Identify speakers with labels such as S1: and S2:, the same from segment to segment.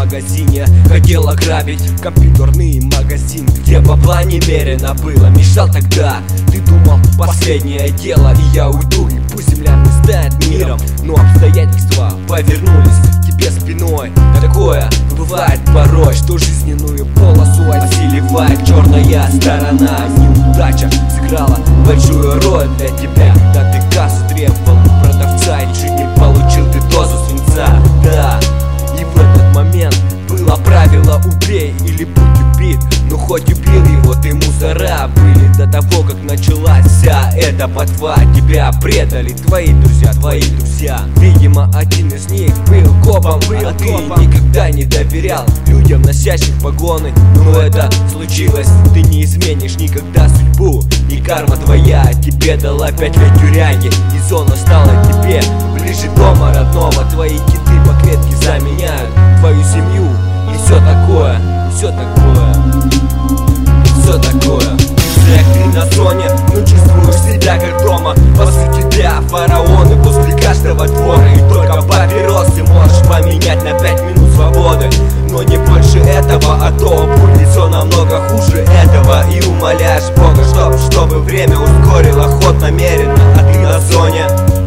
S1: магазине. Хотел ограбить компьютерный магазин, где бабла немерено было. Мечтал тогда, ты думал, последнее дело, и я уйду, и пусть земля не станет миром. Но обстоятельства повернулись тебе спиной. Такое бывает порой, что жизненную полосу отсиливает черная сторона. Неудача сыграла большую роль для тебя, когда ты кассу требовал у продавца, и чуть не получил ты дозу свинца. Да, и в этот момент было правило: убей или будь убит. Но хоть убил его, ты мусора были до того, как началась вся эта ботва. Тебя предали твои друзья. Видимо, один из них был копом, а ты никогда не доверял людям, носящих погоны. Но это случилось, ты не изменишь никогда судьбу. И карма твоя тебе дала 5 лет тюряги, и зона стала тебе ближе дома родного. Твои киты по клетке заменяют твою семью. И все такое, и все такое, и все такое. Ты на зоне, но чувствуешь себя как дома. По сути, тебя фараоны возле каждого двора. И только папиросы можешь поменять на 5 минут свободы. Но не больше этого, а то будет все намного хуже этого. И умоляешь Бога, чтобы время ускорило ход намеренно. А ты на зоне,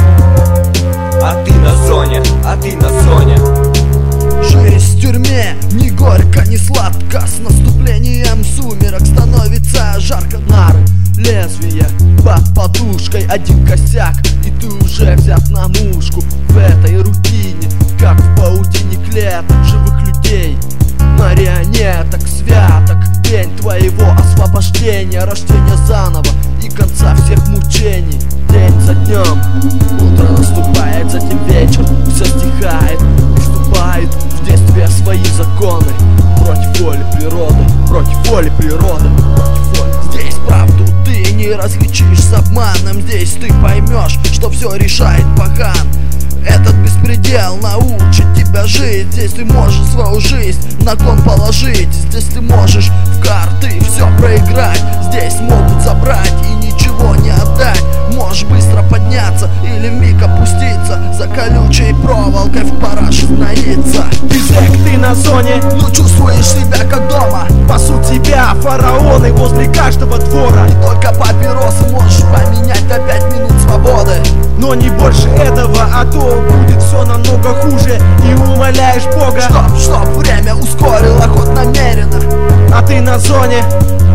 S1: а ты на зоне, а ты на зоне.
S2: Жизнь в тюрьме не горько, не сладко. С наступлением сумерок становится жарко. Нары, лезвие под подушкой, один косяк, и ты уже взят на мушку. В этой рутине, как в паутине клеток живых людей, марионеток, святок. День твоего освобождения, рождения заново и конца всех мучений. День за днем, утро наступает, затем вечер, все стихает. Вступает в действие свои законы против воли природы, против воли природы, против воли. Здесь правду ты не различишь с обманом. Здесь ты поймешь, что все решает поган. Этот беспредел научит тебя жить. Здесь ты можешь свою жизнь на кон положить. Здесь ты можешь в карты все проиграть. Здесь могут забрать и ничего не отдать. Можешь быстро подняться или вмиг опуститься. За колючей проволокой в параше знаится.
S3: Ты зэк, ты на зоне,
S2: но чувствуешь себя как дома.
S3: По сути, тебя фараоны возле каждого двора.
S2: И только папиросы можешь поменять на 5 минут свободы.
S3: Но не больше этого, а то будет все намного хуже. И умоляешь Бога,
S2: чтоб время ускорило ход намеренно.
S3: А ты на зоне,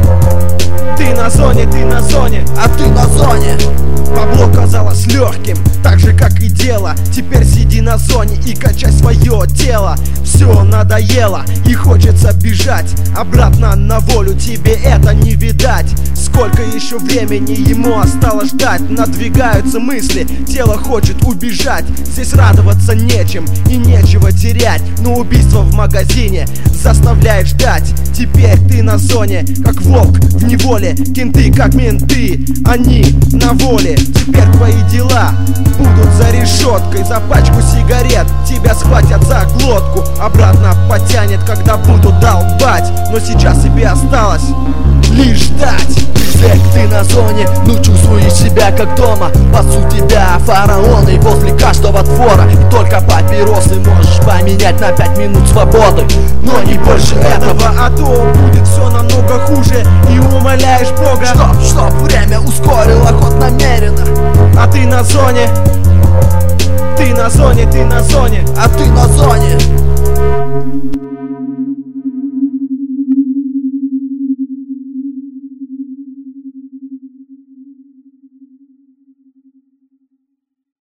S3: ты на зоне, ты на зоне,
S2: а ты на зоне.
S3: Бабло казалось легким, так же как и дело. Теперь сиди на зоне и качай свое тело. Все надоело и хочется бежать обратно на волю, тебе это не видать. Сколько еще времени ему осталось ждать? Надвигаются мысли, тело хочет убежать. Здесь радоваться нечем и нечего терять. Но убийство в магазине заставляет ждать. Теперь ты на зоне, как волк в неволе. Кенты как менты, они на воле. Теперь твои дела будут за решеткой. За пачку сигарет тебя схватят за глотку. Обратно потянет, когда будут долбать. Но сейчас тебе осталось лишь ждать.
S2: Зэк, ты на зоне, но чувствуешь себя как дома. По сути, тебя фараоны возле каждого двора. И только папиросы можешь поменять на 5 минут свободы. Но не больше этого,
S3: а то будет все намного хуже. И умоляешь Бога,
S2: чтоб время ускорило ход намеренно.
S3: А ты на зоне, ты на зоне, ты на зоне,
S2: а ты на зоне.